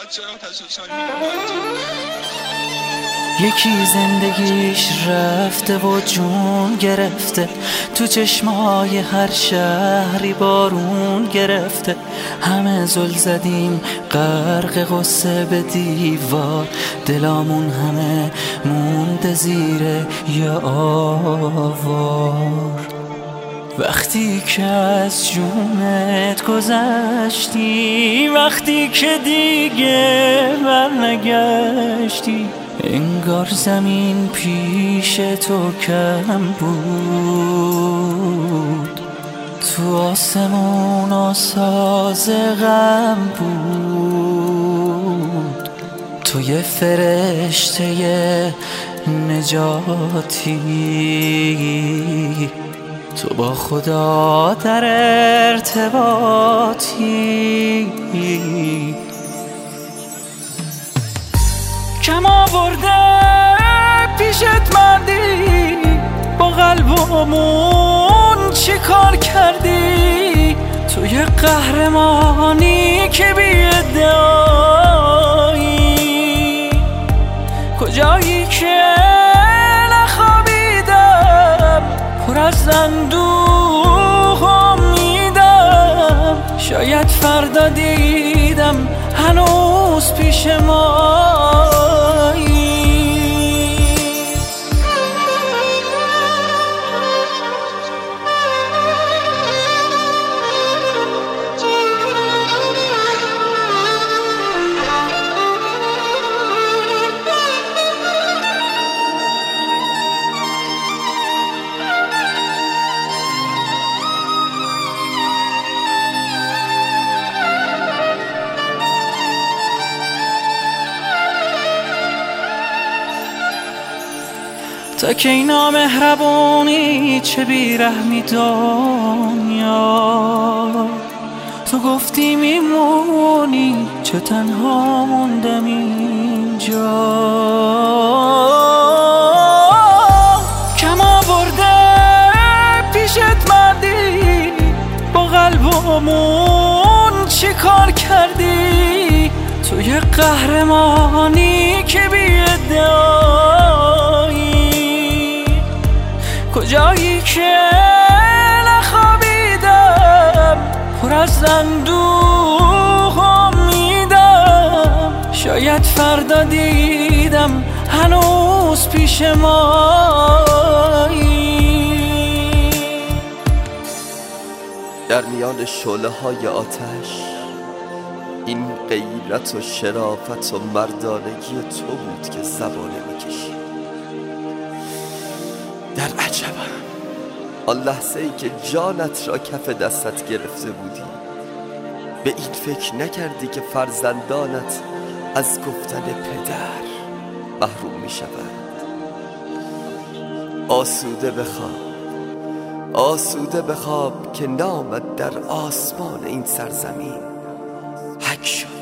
یکی زندگیش رفته و جون گرفته، تو چشمای هر شهری بارون گرفته. همه زل زدیم غرق غصه به دیوار، دلامون همه مونده زیر یه آوار. وقتی که از جونت گذشتی، وقتی که دیگه برنگشتی، انگار زمین پیش تو کم بود، تو آسمون آساز غم بود. تو یه فرشته نجاتی، تو با خدا در ارتباطی. کم آورده پیشت مردی، با قلبمون چی کار کردی؟ تو یه قهرمانی که بی ادعایی، کجایی که نخوابیدم پر از اندوه امیدم، شاید فردا دیدم هنوز پیش مایی. تا که اینا مهربونی چه بیرحمی دنیا، تو گفتی میمونی چه تنها موندم اینجا. کم آورده پیشت مردی، با قلبمون چی کار کردی؟ تو یه قهرمانی که بی ادعایی، کجایی که نخوابیدم پر از اندوه امیدم، شاید فردا دیدم هنوز پیش مایی. در میان شعله‌های آتش این غیرت و شرافت و مردانگی تو بود که زبانه میکشید. در عجبم آن لحظه ای که جانت را کف دستت گرفته بودی، به این فکر نکردی که فرزندانت از گفتن پدر محروم می شوند. آسوده بخواب، آسوده بخواب که نامت در آسمان این سرزمین حک شد.